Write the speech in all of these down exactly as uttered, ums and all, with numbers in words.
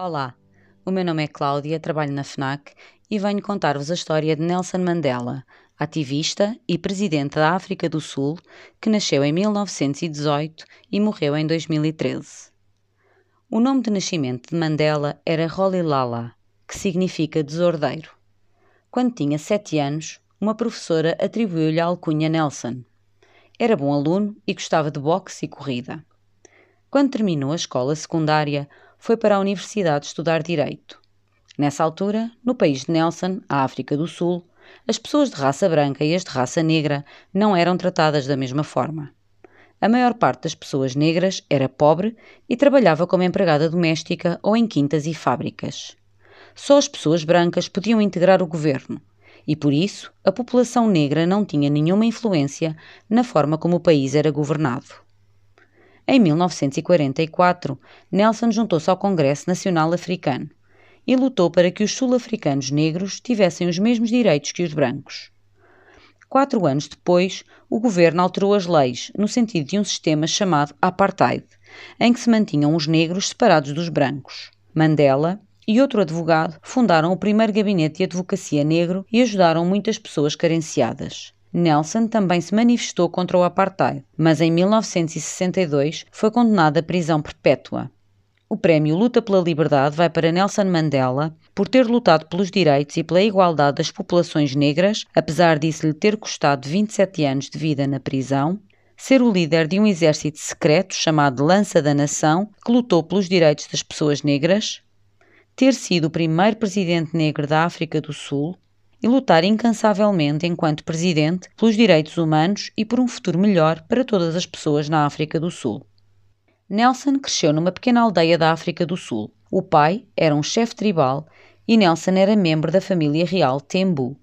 Olá, o meu nome é Cláudia, trabalho na FNAC e venho contar-vos a história de Nelson Mandela, ativista e presidente da África do Sul, que nasceu em mil novecentos e dezoito e morreu em dois mil e treze. O nome de nascimento de Mandela era Rolihlahla, que significa desordeiro. Quando tinha sete anos, uma professora atribuiu-lhe a alcunha Nelson. Era bom aluno e gostava de boxe e corrida. Quando terminou a escola secundária, foi para a universidade estudar Direito. Nessa altura, no país de Nelson, a África do Sul, as pessoas de raça branca e as de raça negra não eram tratadas da mesma forma. A maior parte das pessoas negras era pobre e trabalhava como empregada doméstica ou em quintas e fábricas. Só as pessoas brancas podiam integrar o governo e, por isso, a população negra não tinha nenhuma influência na forma como o país era governado. Em mil novecentos e quarenta e quatro, Nelson juntou-se ao Congresso Nacional Africano e lutou para que os sul-africanos negros tivessem os mesmos direitos que os brancos. Quatro anos depois, o governo alterou as leis no sentido de um sistema chamado Apartheid, em que se mantinham os negros separados dos brancos. Mandela e outro advogado fundaram o primeiro gabinete de advocacia negro e ajudaram muitas pessoas carenciadas. Nelson também se manifestou contra o Apartheid, mas em mil novecentos e sessenta e dois foi condenado à prisão perpétua. O prémio Luta pela Liberdade vai para Nelson Mandela por ter lutado pelos direitos e pela igualdade das populações negras, apesar disso lhe ter custado vinte e sete anos de vida na prisão, ser o líder de um exército secreto chamado Lança da Nação, que lutou pelos direitos das pessoas negras, ter sido o primeiro presidente negro da África do Sul e lutar incansavelmente enquanto presidente pelos direitos humanos e por um futuro melhor para todas as pessoas na África do Sul. Nelson cresceu numa pequena aldeia da África do Sul. O pai era um chefe tribal e Nelson era membro da família real Tembu.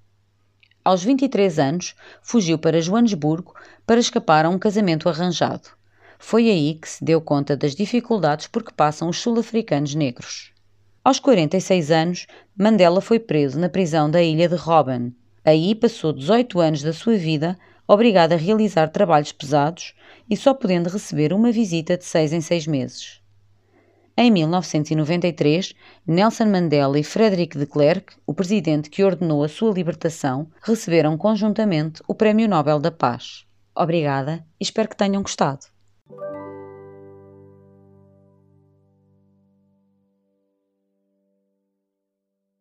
Aos vinte e três anos, fugiu para Joanesburgo para escapar a um casamento arranjado. Foi aí que se deu conta das dificuldades por que passam os sul-africanos negros. Aos quarenta e seis anos, Mandela foi preso na prisão da ilha de Robben. Aí passou dezoito anos da sua vida obrigado a realizar trabalhos pesados e só podendo receber uma visita de seis em seis meses. Em mil novecentos e noventa e três, Nelson Mandela e Frederick de Klerk, o presidente que ordenou a sua libertação, receberam conjuntamente o Prémio Nobel da Paz. Obrigada e espero que tenham gostado.